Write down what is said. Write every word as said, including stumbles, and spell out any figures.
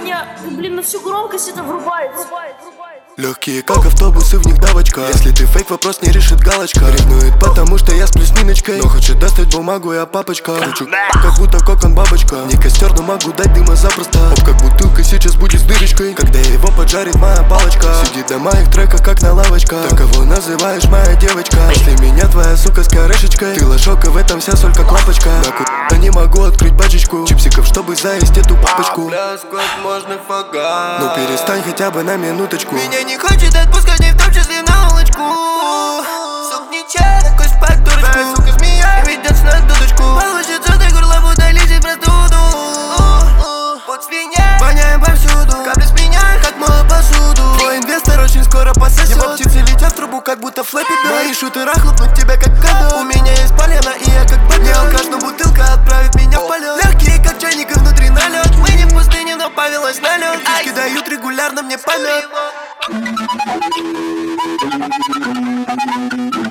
меня, блин, на всю громкость это врубается. Легкие как автобусы, в них давочка. Если ты фейк, вопрос не решит галочка. Ревнует, потому что я сплю с Ниночкой, но хочет достать бумагу, я папочка. Кручу, как будто кокон бабочка. Не костер, но могу дать дыма запросто. Оп, как бутылка сейчас будет с дырочкой. Когда его поджарит моя палочка. Сидит до моих треков, как на лавочках. Ты кого называешь моя девочка? После меня твоя сука с корешечкой. Ты лошок, и в этом вся соль, как лампочка. На не могу открыть пачечку чипсиков, чтобы заесть эту папочку. Ну перестань хотя бы на минуточку. Меня не хочет отпускать, ни в том числе на улочку. Сук не чай, такой спать дурочку. Твоя сука змея, ведется на дудочку. Получится ты горло, будто лезет простуду. Вот свинья, воняем повсюду. Капли с меня, как мыло посуду. Твой инвестор очень скоро пососет. Его птицы летят в трубу, как будто Флэппи Бёрд. Мои шутера хлопнут тебя, как кадо. У меня есть полено, и я как бобер. Не алкаш, но бутылка отправит меня в полет. Легкие, как чайник, и внутри налет. Мы не в пустыне, но повелось на лед. Фишки дают регулярно мне полет.